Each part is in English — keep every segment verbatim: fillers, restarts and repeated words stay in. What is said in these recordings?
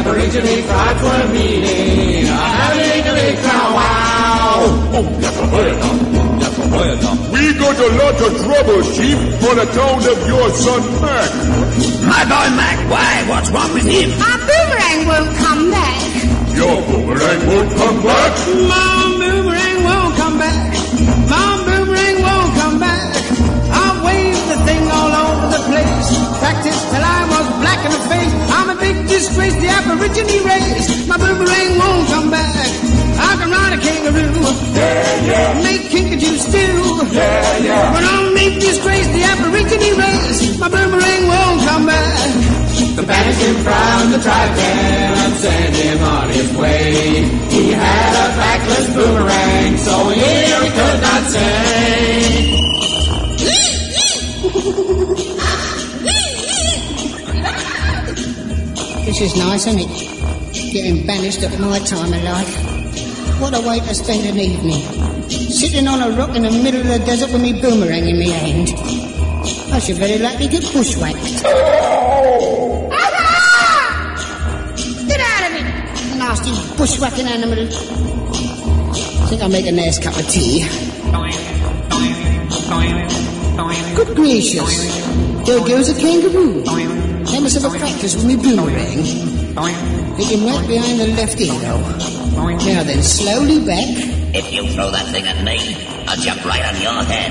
Aborigine tribes were meeting, having a big powwow. Oh, that's a hurry, that's a hurry. We got a lot of trouble, Chief, on account of your son, Mac. My boy Mac, why? What's wrong with him? Our boomerang won't come back. Your boomerang won't come back? My boomerang won't come back. My boomerang won't come back. I waved the thing all over the place. Practiced till I was black in the face. I'm a big disgrace, the Aborigine race. My boomerang won't come back. I can ride a kangaroo. Yeah, yeah. Make kinkajou stew. Yeah, yeah. But I'm a big disgrace, the Aborigine race. My boomerang won't come back. The banished him from the tribe camp and sent him on his way. He had a backless boomerang, so here he could not say. This is nice, isn't it? Getting banished at my time of life. What a way to spend an evening. Sitting on a rock in the middle of the desert with me boomerang in my hand. I should very likely get bushwhacked. Get out of it! Nasty bushwhacking animal. I think I'll make a nice cup of tea. Good gracious. There goes a kangaroo. I must have a practice with me boomerang. Hit him right behind the left ear, though. Now then, slowly back. If you throw that thing at me, I'll jump right on your head.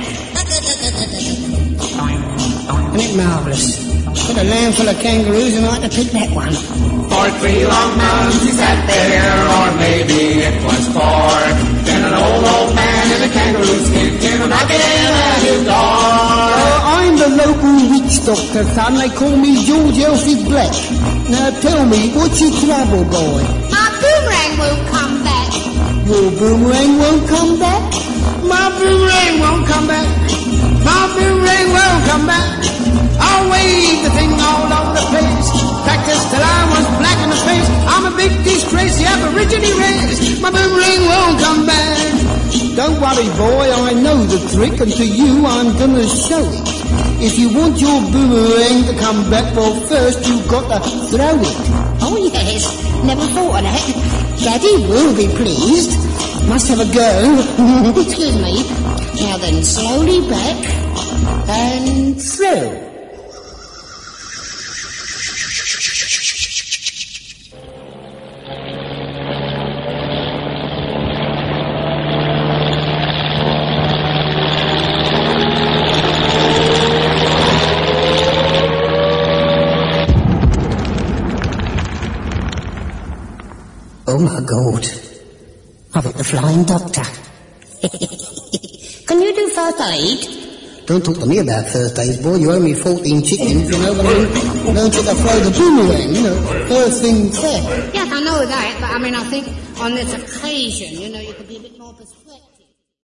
Isn't it marvellous? Got a land full of kangaroos and I had to pick that one. For three long months he sat there, or maybe it was four. Then an old, old man in a kangaroo skin came knocking at his door. Uh, I'm the local witch doctor, son. They call me George Elfie Black. Now tell me, what's your trouble, boy? My boomerang won't come back. Your boomerang won't come back? My boomerang won't come back. My boomerang won't come back. I'll wave the thing all over the place. Practiced till I was black in the face. I'm a big disgrace, the Aborigine race. My boomerang won't come back. Don't worry, boy, I know the trick, and to you I'm gonna show it. If you want your boomerang to come back, well, first you've got to throw it. Oh, yes, never thought of that. Daddy will be pleased. Must have a go. Excuse me. Now then, slowly back and throw. Oh my God, I've hit the flying doctor. Can you do first aid? Don't talk to me about first aid, boy. You owe me fourteen chickens, you know, but I mean, don't you to throw the boomerang, you know, first thing first. Yes, I know that, but I mean, I think on this occasion, you know, you could be a bit more...